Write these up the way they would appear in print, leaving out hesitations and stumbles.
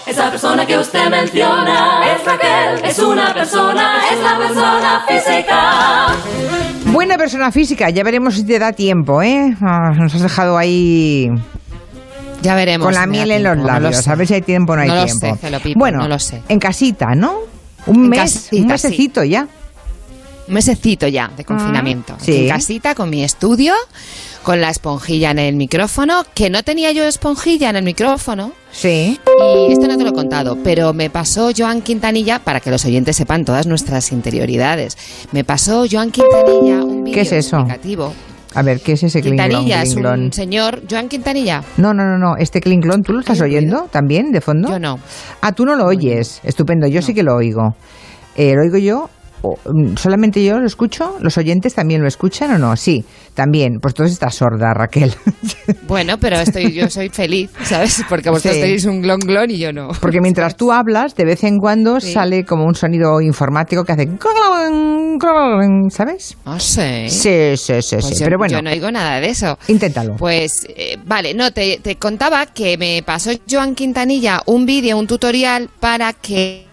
esa persona que usted menciona es Raquel, es una persona, es la persona física. Buena persona física, ya veremos si te da tiempo, ¿eh? Nos has dejado ahí... Ya veremos. Con la miel en los labios, a ver si hay tiempo o no hay tiempo. No lo sé, Celopipo, bueno, no lo sé. En casita, ¿no? Un mesecito sí. ya. Un mesecito ya de confinamiento. Sí. En casita, con mi estudio, con la esponjilla en el micrófono, que no tenía yo esponjilla en el micrófono. Sí. Y esto no te lo he contado, pero me pasó Joan Quintanilla, para que los oyentes sepan todas nuestras interioridades, me pasó Joan Quintanilla un vídeo explicativo. A ver, ¿qué es ese clinglón? Quintanilla es un señor... ¿Joan Quintanilla? No. Este clinglón, ¿tú lo estás oyendo también, de fondo? Yo no. Ah, tú no lo oyes. Estupendo, yo sí que lo oigo. ¿Lo oigo yo? ¿Solamente yo lo escucho? ¿Los oyentes también lo escuchan o no? Sí, también. Pues entonces estás sorda, Raquel. Bueno, pero yo soy feliz, ¿sabes? Porque vosotros tenéis un glon y yo no. Porque mientras tú hablas, de vez en cuando sale como un sonido informático que hace... ¿Sabes? Ah, sí. Sí. Pues Pero bueno, yo no oigo nada de eso. Inténtalo. Pues, vale, no, te contaba que me pasó Joan Quintanilla un vídeo, un tutorial para que...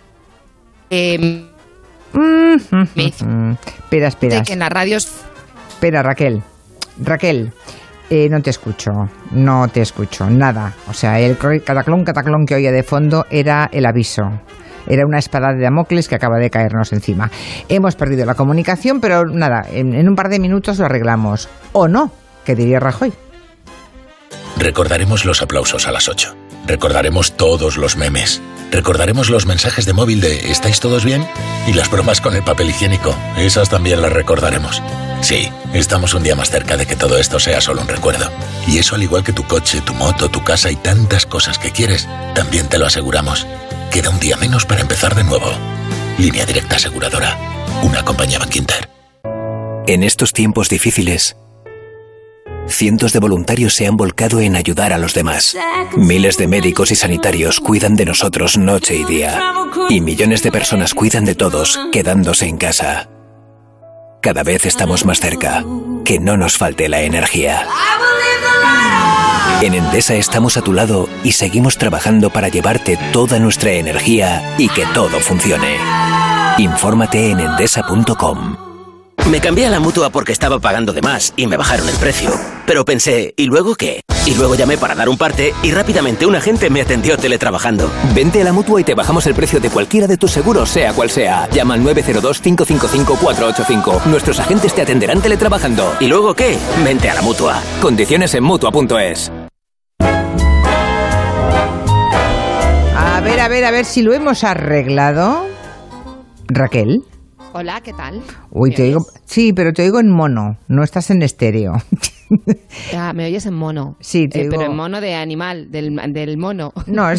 Espera. Que en las radios... Espera, Raquel, no te escucho, nada. O sea, el cataclón que oía de fondo era el aviso. Era una espada de Damocles que acaba de caernos encima. Hemos perdido la comunicación, pero nada, en un par de minutos lo arreglamos. ¿O no? ¿Qué diría Rajoy? Recordaremos los aplausos a las 8. Recordaremos todos los memes. Recordaremos los mensajes de móvil de ¿estáis todos bien? Y las bromas con el papel higiénico. Esas también las recordaremos. Sí, estamos un día más cerca de que todo esto sea solo un recuerdo. Y eso, al igual que tu coche, tu moto, tu casa y tantas cosas que quieres, también te lo aseguramos. Queda un día menos para empezar de nuevo. Línea Directa Aseguradora. Una compañía Bankinter. En estos tiempos difíciles, cientos de voluntarios se han volcado en ayudar a los demás. Miles de médicos y sanitarios cuidan de nosotros noche y día. Y millones de personas cuidan de todos, quedándose en casa. Cada vez estamos más cerca. Que no nos falte la energía. En Endesa estamos a tu lado y seguimos trabajando para llevarte toda nuestra energía y que todo funcione. Infórmate en endesa.com. Me cambié a la Mutua porque estaba pagando de más y me bajaron el precio. Pero pensé, ¿y luego qué? Y luego llamé para dar un parte y rápidamente un agente me atendió teletrabajando. Vente a la Mutua y te bajamos el precio de cualquiera de tus seguros, sea cual sea. Llama al 902-555-485. Nuestros agentes te atenderán teletrabajando. ¿Y luego qué? Vente a la Mutua. Condiciones en Mutua.es. A ver si lo hemos arreglado. Raquel. Hola, ¿qué tal? Uy, te oigo... Sí, pero te oigo en mono, no estás en estéreo. Me oyes en mono. Sí, te oigo... Pero en mono de animal, del mono.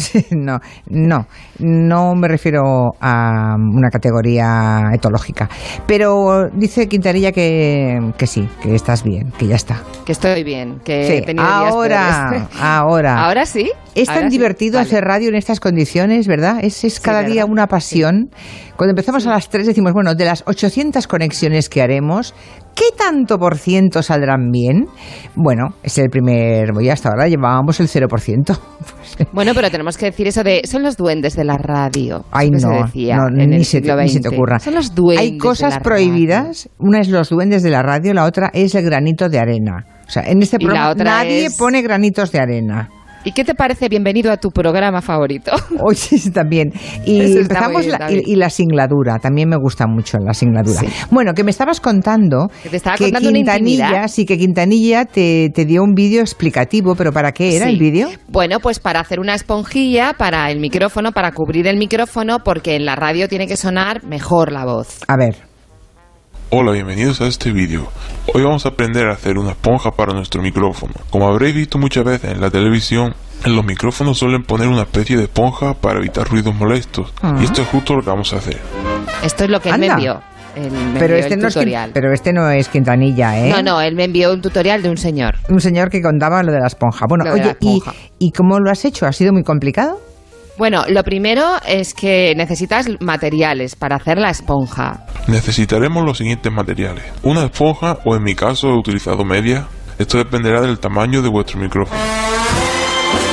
No me refiero a una categoría etológica. Pero dice Quintanilla que sí, que estás bien, que ya está. Que estoy bien, que sí, he tenido días peores. ¿Ahora sí? Es tan divertido hacer radio en estas condiciones, ¿verdad? Es cada día una pasión. Cuando empezamos a las 3 decimos, bueno, de las 800 conexiones que haremos, ¿qué tanto por ciento saldrán bien? Bueno, es el primer... Y hasta ahora llevábamos el 0%. Bueno, pero tenemos que decir eso de... Son los duendes de la radio. Ay, no, se decía ni se te ocurra. Son los duendes. Hay cosas de la prohibidas. Radio. Una es los duendes de la radio, la otra es el granito de arena. O sea, en este programa nadie pone granitos de arena. ¿Y qué te parece? Bienvenido a tu programa favorito. Hoy sí, también. Y eso empezamos la singladura. También me gusta mucho la singladura. Sí. Bueno, que me estabas contando que Quintanilla te dio un vídeo explicativo, pero ¿para qué era el vídeo? Bueno, pues para hacer una esponjilla para el micrófono, para cubrir el micrófono, porque en la radio tiene que sonar mejor la voz. A ver. Hola, bienvenidos a este vídeo. Hoy vamos a aprender a hacer una esponja para nuestro micrófono. Como habréis visto muchas veces en la televisión, en los micrófonos suelen poner una especie de esponja para evitar ruidos molestos. Y esto es justo lo que vamos a hacer. Esto es lo que él me envió. Pero este no es Quintanilla, ¿eh? No, él me envió un tutorial de un señor. Un señor que contaba lo de la esponja. Bueno, oye, ¿y cómo lo has hecho? ¿Ha sido muy complicado? Bueno, lo primero es que necesitas materiales para hacer la esponja. Necesitaremos los siguientes materiales. Una esponja, o en mi caso he utilizado media. Esto dependerá del tamaño de vuestro micrófono.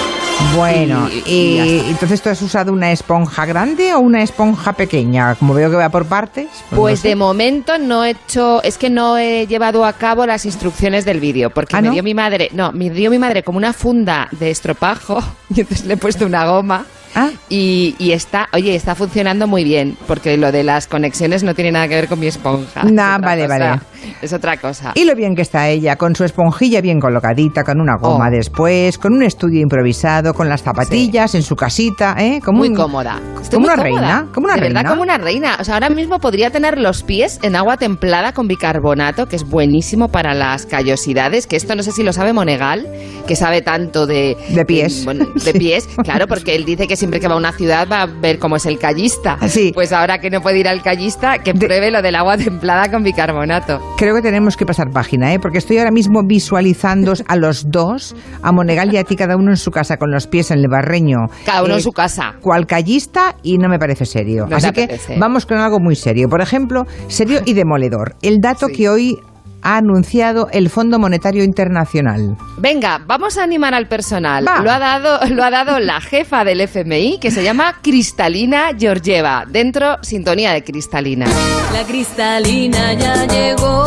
Bueno, y entonces, ¿tú has usado una esponja grande o una esponja pequeña? Como veo que va por partes. Pues no sé. de momento no he llevado a cabo las instrucciones del vídeo, porque me dio mi madre como una funda de estropajo y entonces le he puesto una goma. Y está funcionando muy bien, porque lo de las conexiones no tiene nada que ver con mi esponja. Vale. Es otra cosa. Y lo bien que está ella, con su esponjilla bien colocadita, con una goma después, con un estudio improvisado, con las zapatillas en su casita, muy cómoda. Como una reina. De verdad, como una reina. O sea, ahora mismo podría tener los pies en agua templada con bicarbonato, que es buenísimo para las callosidades, que esto no sé si lo sabe Monegal, que sabe tanto de pies. De pies, claro, porque él dice que siempre que va a una ciudad va a ver cómo es el callista. Sí. Pues ahora que no puede ir al callista, que pruebe lo del agua templada con bicarbonato. Creo que tenemos que pasar página, porque estoy ahora mismo visualizando a los dos, a Monegal y a ti, cada uno en su casa, con los pies en el barreño. Cada uno en su casa. Cual callista, y no me parece serio. No Así que vamos con algo muy serio. Por ejemplo, serio y demoledor. El dato que hoy ha anunciado el Fondo Monetario Internacional. Venga, vamos a animar al personal. Lo ha dado la jefa del FMI, que se llama Kristalina Georgieva. Dentro, sintonía de Kristalina. La Kristalina ya llegó.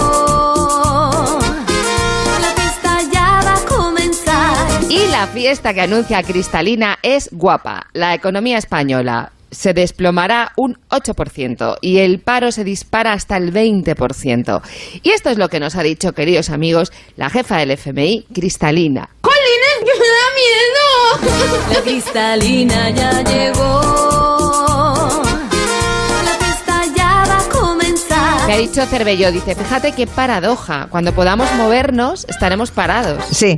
La fiesta ya va a comenzar. Y la fiesta que anuncia Kristalina es guapa. La economía española se desplomará un 8% y el paro se dispara hasta el 20%. Y esto es lo que nos ha dicho, queridos amigos, la jefa del FMI, Kristalina. ¡Jolines, que me da miedo! La Kristalina ya llegó. La fiesta ya va a comenzar. Me ha dicho Cervelló, dice, fíjate qué paradoja, cuando podamos movernos estaremos parados. Sí.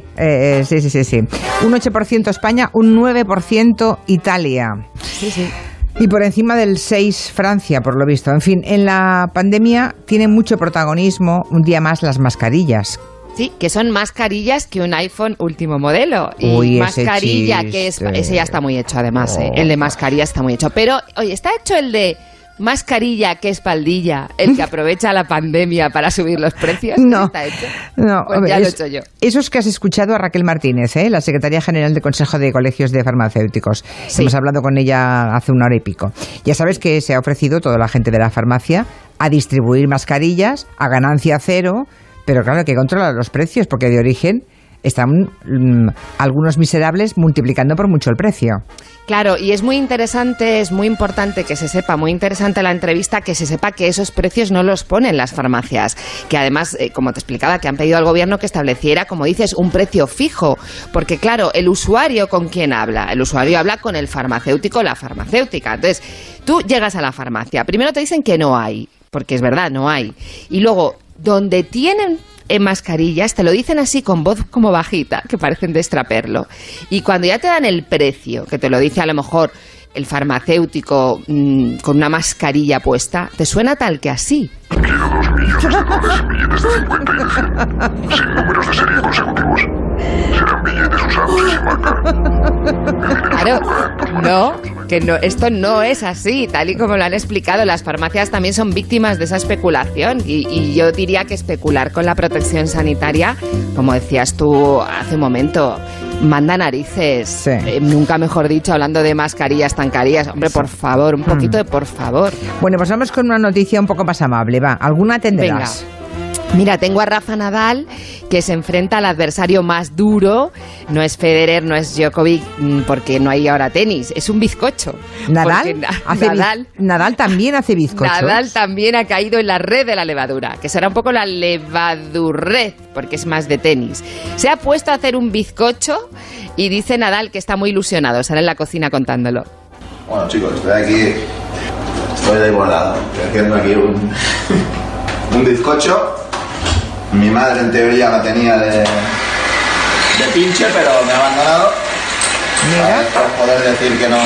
Un 8% España, un 9% Italia. Sí. Y por encima del 6 Francia, por lo visto. En fin, en la pandemia tienen mucho protagonismo un día más las mascarillas. Sí, que son mascarillas que un iPhone último modelo. Y Uy, mascarilla, que es... Ese ya está muy hecho, además. El de mascarilla está muy hecho. Pero, oye, está hecho el de mascarilla, que es espaldilla, el que aprovecha la pandemia para subir los precios. No, ¿está hecho? No, pues ya lo he hecho yo. Eso es que has escuchado a Raquel Martínez, la secretaria general del Consejo de Colegios de Farmacéuticos. Sí. Hemos hablado con ella hace una hora y pico. Ya sabes que se ha ofrecido toda la gente de la farmacia a distribuir mascarillas a ganancia cero, pero claro, hay que controlar los precios, porque de origen están algunos miserables multiplicando por mucho el precio. Claro, y es muy interesante, es muy importante que se sepa, muy interesante la entrevista, que se sepa que esos precios no los ponen las farmacias, que además, como te explicaba, que han pedido al gobierno que estableciera, como dices, un precio fijo, porque claro, el usuario ¿con quién habla? El usuario habla con el farmacéutico o la farmacéutica. Entonces, tú llegas a la farmacia, primero te dicen que no hay, porque es verdad, no hay, y luego, donde tienen mascarillas, te lo dicen así con voz como bajita, que parecen de extraperlo. Y cuando ya te dan el precio, que te lo dice a lo mejor el farmacéutico con una mascarilla puesta, te suena tal que así. Quiero 2 millones de dólares en billetes de 50 y 100, sin números de serie consecutivos. Serán billetes usados y sin marcar. Claro, no, esto no es así, tal y como lo han explicado. Las farmacias también son víctimas de esa especulación y yo diría que especular con la protección sanitaria, como decías tú hace un momento, manda narices. Sí. Nunca mejor dicho, hablando de mascarillas tan carillas. Hombre, por favor, un poquito de por favor. Bueno, pues vamos con una noticia un poco más amable. Va, ¿alguna tendrás? Venga. Mira, tengo a Rafa Nadal, que se enfrenta al adversario más duro. No es Federer, no es Djokovic, porque no hay ahora tenis. Es un bizcocho. ¿Nadal también hace bizcochos? Nadal también ha caído en la red de la levadura, que será un poco la levadurred, porque es más de tenis. Se ha puesto a hacer un bizcocho y dice Nadal que está muy ilusionado. Sale en la cocina contándolo. Bueno, chicos, estoy de volado. Estoy haciendo aquí un bizcocho. Mi madre en teoría la tenía de pinche, pero me ha abandonado. Mira. Para poder decir que no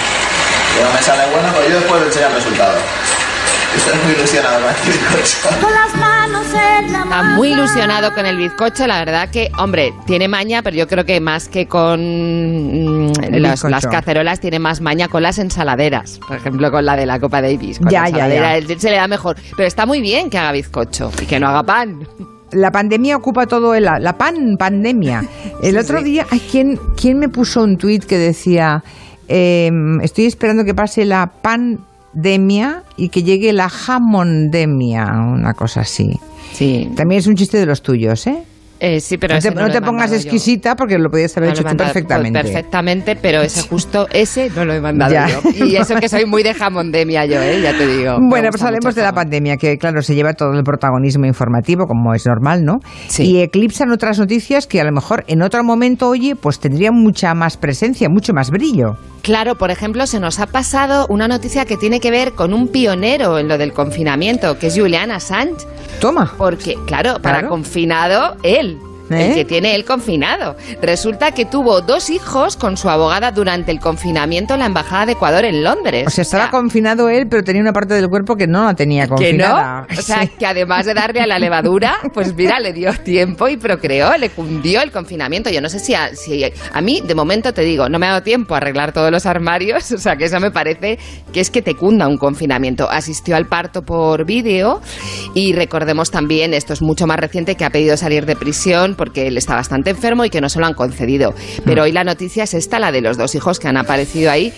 me sale bueno, pues yo después le enseño el resultado. Estoy muy ilusionado con el bizcocho. Con las manos en la Está muy ilusionado con el bizcocho. La verdad que, hombre, tiene maña, pero yo creo que más que con las cacerolas, tiene más maña con las ensaladeras. Por ejemplo, con la de la Copa Davis. Con la ensaladera, él se le da mejor. Pero está muy bien que haga bizcocho y que no haga pan. la pandemia ocupa todo la pandemia. El otro día, ¿quién me puso un tuit que decía, estoy esperando que pase la pandemia y que llegue la jamondemia, una cosa así. Sí. También es un chiste de los tuyos, ¿eh? Sí, pero no te pongas exquisita porque lo podías haber hecho tú perfectamente. Perfectamente, pero ese no lo he mandado yo. Y eso que soy muy de jamondemia yo, ya te digo. Bueno, pues hablemos de la pandemia, que claro, se lleva todo el protagonismo informativo, como es normal, ¿no? Sí. Y eclipsan otras noticias que a lo mejor en otro momento, oye, pues tendrían mucha más presencia, mucho más brillo. Claro, por ejemplo, se nos ha pasado una noticia que tiene que ver con un pionero en lo del confinamiento, que es Julian Assange. Toma. Porque, claro, para confinado, él. El que tiene él confinado. Resulta que tuvo 2 hijos con su abogada durante el confinamiento en la Embajada de Ecuador en Londres. O sea, estaba confinado él, pero tenía una parte del cuerpo que no la tenía confinada. ¿Que no? O sea, que además de darle a la levadura, pues mira, le dio tiempo y procreó, le cundió el confinamiento. Yo no sé si a mí, de momento te digo, no me ha dado tiempo a arreglar todos los armarios, o sea, que eso me parece que es que te cunda un confinamiento. Asistió al parto por vídeo y recordemos también, esto es mucho más reciente, que ha pedido salir de prisión porque él está bastante enfermo y que no se lo han concedido. Pero hoy la noticia es esta, la de los 2 hijos que han aparecido ahí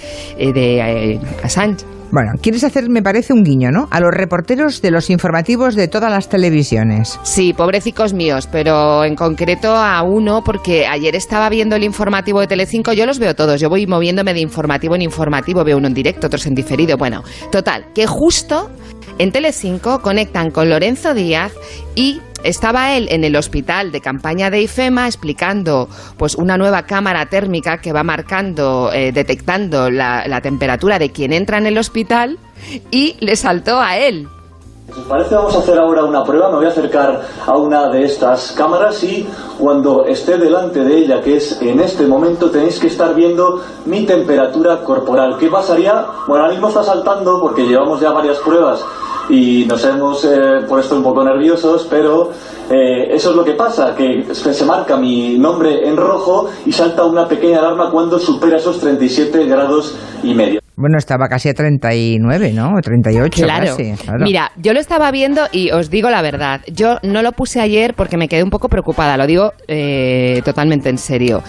de Assange. Bueno, quieres hacer, me parece, un guiño, ¿no? A los reporteros de los informativos de todas las televisiones. Sí, pobrecicos míos, pero en concreto a uno, porque ayer estaba viendo el informativo de Telecinco, yo los veo todos, yo voy moviéndome de informativo en informativo, veo uno en directo, otros en diferido. Bueno, total, que justo en Telecinco conectan con Lorenzo Díaz y estaba él en el hospital de campaña de IFEMA explicando pues una nueva cámara térmica que va marcando, detectando la temperatura de quien entra en el hospital, y le saltó a él. Si os parece, vamos a hacer ahora una prueba. Me voy a acercar a una de estas cámaras y cuando esté delante de ella, que es en este momento, tenéis que estar viendo mi temperatura corporal. ¿Qué pasaría? Bueno, ahora mismo está saltando porque llevamos ya varias pruebas y nos hemos puesto un poco nerviosos, pero eso es lo que pasa, que se marca mi nombre en rojo y salta una pequeña alarma cuando supera esos 37 grados y medio. Bueno, estaba casi a 39, ¿no? 38 claro. Casi. Claro. Mira, yo lo estaba viendo y os digo la verdad. Yo no lo puse ayer porque me quedé un poco preocupada, lo digo totalmente en serio.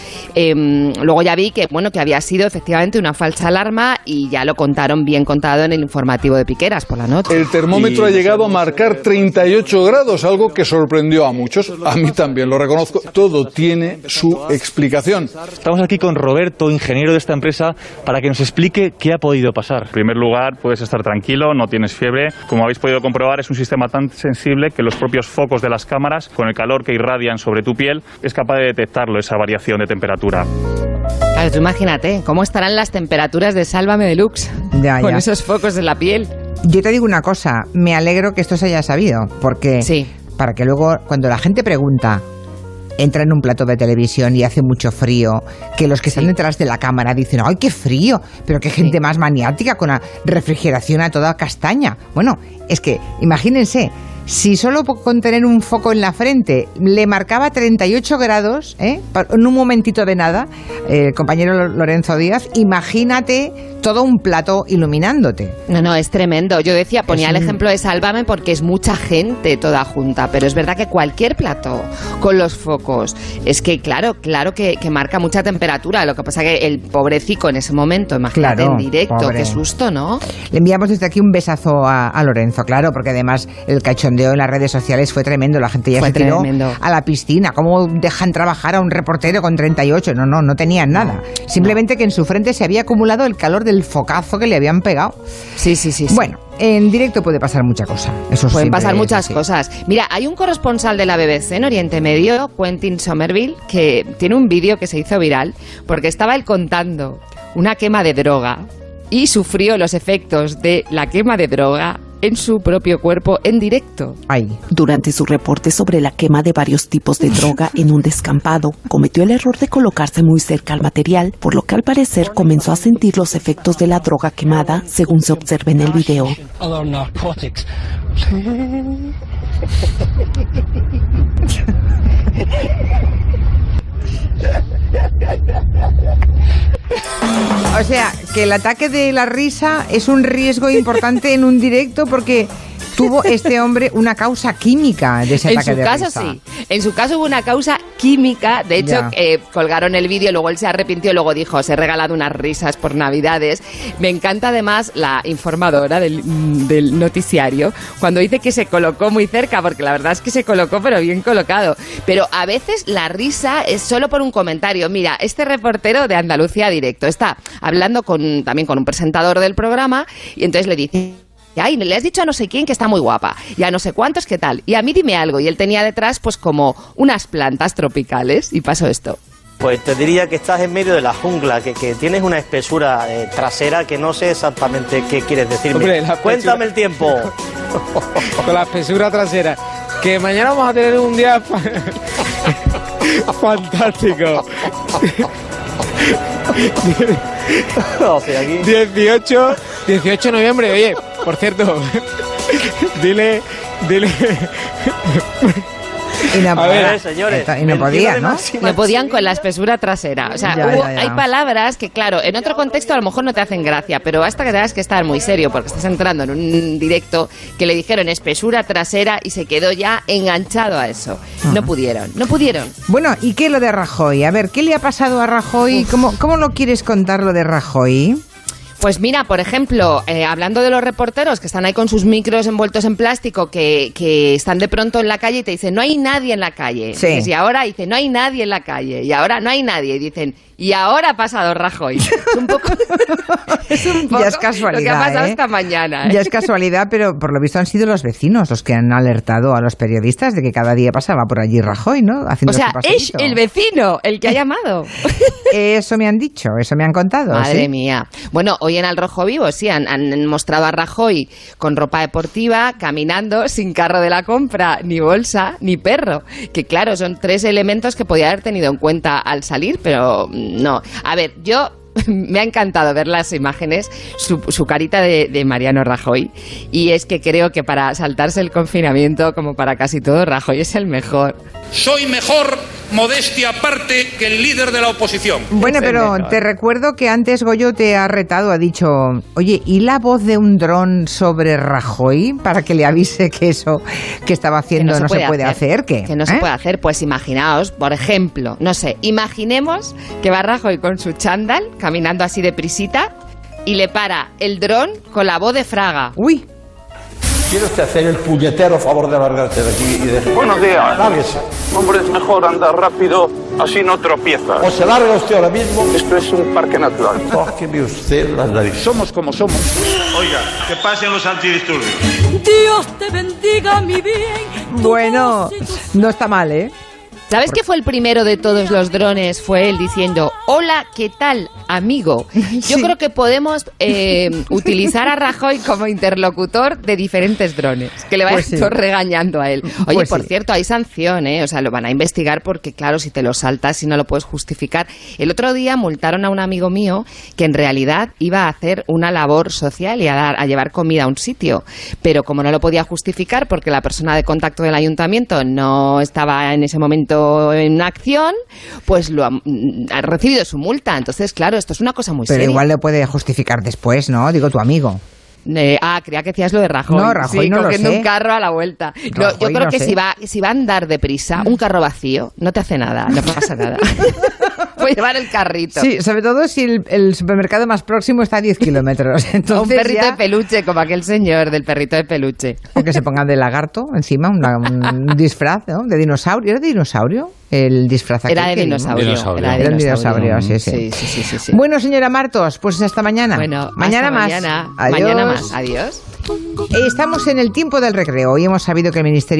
Luego ya vi que, bueno, que había sido efectivamente una falsa alarma y ya lo contaron bien contado en el informativo de Piqueras por la noche. El termómetro ha llegado a marcar 38 grados, algo que sorprendió a muchos. A mí también, lo reconozco. Todo tiene su explicación. Estamos aquí con Roberto, ingeniero de esta empresa, para que nos explique qué ha podido pasar. En primer lugar, puedes estar tranquilo, no tienes fiebre. Como habéis podido comprobar, es un sistema tan sensible que los propios focos de las cámaras, con el calor que irradian sobre tu piel, es capaz de detectarlo, esa variación de temperatura. Claro, tú imagínate, ¿cómo estarán las temperaturas de Sálvame Deluxe con esos focos en la piel? Yo te digo una cosa, me alegro que esto se haya sabido, porque para que luego, cuando la gente pregunta, entra en un plató de televisión y hace mucho frío, que los que están detrás de la cámara dicen, ¡ay, qué frío! Pero qué gente más maniática con la refrigeración a toda castaña. Bueno, es que, imagínense, si solo con tener un foco en la frente le marcaba 38 grados, en un momentito de nada, el compañero Lorenzo Díaz, imagínate todo un plato iluminándote. No, es tremendo. Yo decía, ponía el ejemplo de Sálvame porque es mucha gente toda junta, pero es verdad que cualquier plato con los focos, es que claro que marca mucha temperatura. Lo que pasa que el pobrecico en ese momento, imagínate, en directo, pobre. Qué susto, ¿no? Le enviamos desde aquí un besazo a Lorenzo, claro, porque además el cachondeo en las redes sociales fue tremendo. La gente ya se tiró a la piscina. ¿Cómo dejan trabajar a un reportero con 38? No tenían nada. Simplemente que en su frente se había acumulado el calor del focazo que le habían pegado. Sí. Bueno, en directo puede pasar mucha cosa. Pueden pasar muchas cosas. Mira, hay un corresponsal de la BBC en Oriente Medio, Quentin Somerville, que tiene un vídeo que se hizo viral porque estaba él contando una quema de droga y sufrió los efectos de la quema de droga en su propio cuerpo en directo. Durante su reporte sobre la quema de varios tipos de droga en un descampado, cometió el error de colocarse muy cerca al material, por lo que al parecer comenzó a sentir los efectos de la droga quemada, según se observa en el video. O sea, que el ataque de la risa es un riesgo importante en un directo porque tuvo este hombre una causa química de ese ataque de risa. En su caso sí, en su caso hubo una causa química, de hecho colgaron el vídeo, luego él se arrepintió, luego dijo, os he regalado unas risas por Navidades. Me encanta además la informadora del noticiario, cuando dice que se colocó muy cerca, porque la verdad es que se colocó, pero bien colocado. Pero a veces la risa es solo por un comentario. Mira, este reportero de Andalucía Directo está hablando también con un presentador del programa y entonces le dice... Ay, le has dicho a no sé quién que está muy guapa y a no sé cuántos qué tal, y a mí dime algo, y él tenía detrás pues como unas plantas tropicales y pasó esto. Pues te diría que estás en medio de la jungla, que tienes una espesura trasera que no sé exactamente qué quieres decirme. Hombre, cuéntame el tiempo. Con la espesura trasera, que mañana vamos a tener un día fantástico. 18 de noviembre, oye, por cierto, dile. A ver, señores. Y no podían, ¿no? No podían con la espesura trasera. O sea, hay palabras que, claro, en otro contexto a lo mejor no te hacen gracia, pero basta que tengas que estar muy serio porque estás entrando en un directo que le dijeron espesura trasera y se quedó ya enganchado a eso. No pudieron. Bueno, ¿y qué lo de Rajoy? A ver, ¿qué le ha pasado a Rajoy? ¿Cómo lo quieres contar lo de Rajoy? Pues mira, por ejemplo, hablando de los reporteros que están ahí con sus micros envueltos en plástico, que están de pronto en la calle y te dicen, no hay nadie en la calle. Sí. Y ahora dicen, no hay nadie en la calle. Y ahora no hay nadie. Y dicen, y ahora ha pasado Rajoy. Es un poco ya es casualidad, lo que ha pasado esta mañana. Ya es casualidad, pero por lo visto han sido los vecinos los que han alertado a los periodistas de que cada día pasaba por allí Rajoy, ¿no? O sea, es el vecino el que ha llamado. Eso me han dicho, eso me han contado. Madre ¿sí? mía. Bueno, hoy en Al Rojo Vivo sí han mostrado a Rajoy con ropa deportiva, caminando, sin carro de la compra, ni bolsa, ni perro. Que claro, son 3 elementos que podía haber tenido en cuenta al salir, pero no. A ver, me ha encantado ver las imágenes, su carita de Mariano Rajoy, y es que creo que para saltarse el confinamiento, como para casi todo, Rajoy es el mejor. Soy mejor, modestia aparte, que el líder de la oposición. Bueno, pero te recuerdo que antes Goyo te ha retado, ha dicho, oye, ¿y la voz de un dron sobre Rajoy? Para que le avise que eso que estaba haciendo no se puede hacer. ¿Qué? Que no se puede hacer. Pues imaginaos, por ejemplo, no sé, imaginemos que va Rajoy con su chándal, caminando así deprisita, y le para el dron con la voz de Fraga. ¡Uy! ¿Quiere usted hacer el puñetero favor de largarse de aquí y de... Buenos días. Lárguese. Hombre, es mejor andar rápido, así no tropieza. O se larga usted ahora mismo. Esto es un parque natural. Tóqueme usted las narices. Somos como somos. Oiga, que pasen los antidisturbios. Dios te bendiga, mi bien. Bueno, no está mal, ¿eh? ¿Sabes que fue el primero de todos los drones? Fue él diciendo, hola, ¿qué tal, amigo? Yo creo que podemos utilizar a Rajoy como interlocutor de diferentes drones, que le vayan todos regañando a él. Oye, por cierto, hay sanción, ¿eh? O sea, lo van a investigar porque, claro, si te lo saltas, si no lo puedes justificar. El otro día multaron a un amigo mío que en realidad iba a hacer una labor social y a llevar comida a un sitio, pero como no lo podía justificar porque la persona de contacto del ayuntamiento no estaba en ese momento en acción, pues ha recibido su multa. Entonces, claro, esto es una cosa muy seria. Pero igual lo puede justificar después, ¿no? Digo, tu amigo. Creía que decías lo de Rajoy. No, Rajoy no lo sé. Cogiendo un carro a la vuelta. No, yo creo que si va a andar deprisa, un carro vacío, no te hace nada, no pasa nada. Puede llevar el carrito. Sí, sobre todo si el supermercado más próximo está a 10 kilómetros. Entonces un perrito de peluche, como aquel señor del perrito de peluche. O que se ponga de lagarto encima, un disfraz, ¿no? De dinosaurio. ¿Era de dinosaurio? El disfraz aquel. Era de dinosaurio. Era de dinosaurio, sí. Bueno, señora Martos, pues hasta mañana. Bueno, mañana hasta más. Mañana. Adiós. Mañana más. Adiós. Estamos en el tiempo del recreo y hemos sabido que el Ministerio